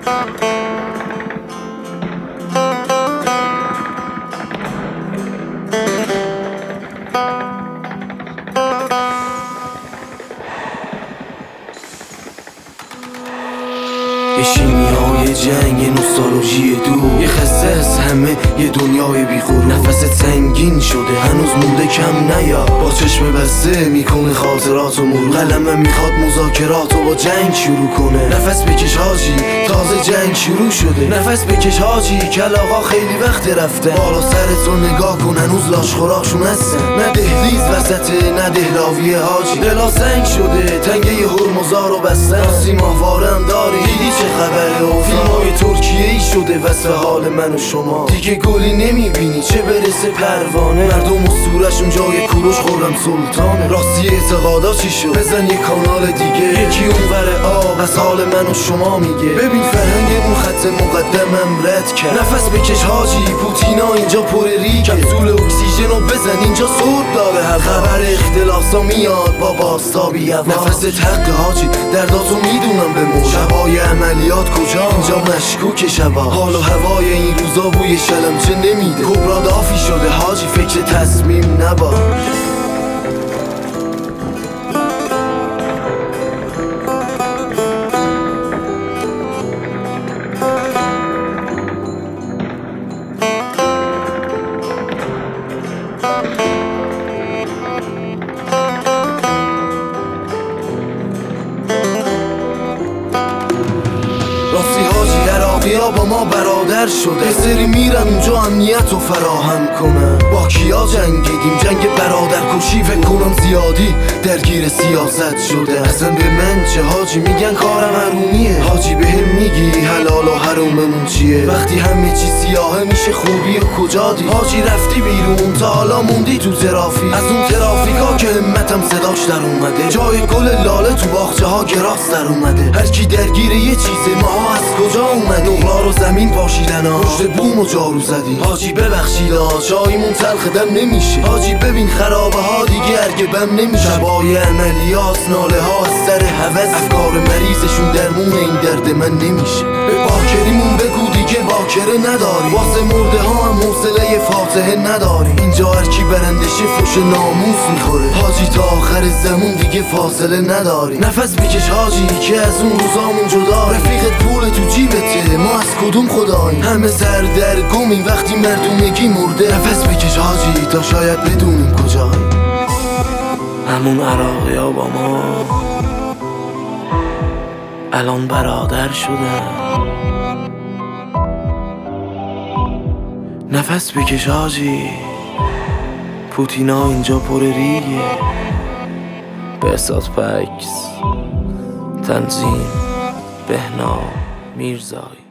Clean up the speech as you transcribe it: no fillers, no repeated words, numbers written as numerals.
یه شیمیای جنگ، یه نوستالژی دور، یه خسته همه یه دنیای بی‌غرور. نفست سنگین شده هنوز مونده کم نیا، با چشم بسته میکنه خاطرات و مرور. قلمم میخواد مذاکرات و با جنگ شروع کنه. نفس بکش حاجی تازه جنگ شروع شده. نفس بکش حاجی کلاغا خیلی وقت رفتن. بالا سرتو نگاه کن هنوز لاشخوراکشون هستن. نه دهلیز وسطه نه دهلاویه حاجی، دلا سنگ شده تنگه هرمزا رو بستن. راسی ماهوارم داری دیدی چه خبره؟ و فیلمای ترکیه‌ای شده واسه حال من و شما. دیگه گلی نمیبینی چه برسه پروانه. مردم و صورشون جای کوروش خورم سلطانه. راستی اعتقادا چی شد؟ بزن یه کانال دیگه، یکی اونور آب از حال من و شما میگه. ببین فرهنگ اون خط مقدمم رد کرد. نفس بکش حاجی پوتینا اینجا پر ریگه. کپسول اکسیژن رو بزن اینجا سرد داره. هر خبر اختلاسا میاد با بازتابی هوا. نفست حق حاجی درداتو میدونم به مو. شبای عملیات کجا؟ اینجا مشکوک شبا. حال و هوای این روزا بوی شلمچه نمیده. کبرا دافی شده حاجی فکر تصمیم نباش. با ما برادر شده. یه سری میرن اونجا امنیت رو فراهم کنن. با کیا جنگیدیم؟ جنگ برادر کشی فکر کنم زیادی درگیر سیاست شده. اصلا به من چه حاجی میگن کارم حرومیه. حاجی بهم میگی حلال و حروممون چیه؟ وقتی همه چی سیاهه میشه خوبی و کجا دی؟ حاجی رفتی بیرون تا حالا موندی تو ترافیک. از اون ترافیکا که همتم صداش در اومده. جای گل لاله تو باغچه ها گراس در اومده. هر کی درگیر یه چیزه ما از کجا اومده؟ نقلا رو زمین پاشیدن ها، پشت بوم و جارو زدی. حاجی ببخشید چایمون تلخ دم نمیشه. حاجی ببین خرابه ها دیگه ارگبم نمیشه. شبای عملیات ناله ها از سر هوس. افکار مریضشون درمون این درد من نمیشه. به باکریمون بگو دیگه باکره نداری. واسه مرده ها هم حوصله فاتحه نداری. اینجا هر کی برندشه فوش ناموس میخوره. حاجی تا آخر زمون دیگه فاصله نداری. نفس بکش حاجی که از اون روزامون جدا. رفیقت پول تو جیبته ما از کدوم خداییم؟ همه سردرگمیم وقتی مردونگی مرده. نفس بکش حاجی تا شاید بدونیم کجاییم. همون عراقی ها با ما الان برادر شدن. نفس بکش حاجی پوتینا اینجا پر ریگه. بهزاد پکس، تنظیم بهنام میرزایی.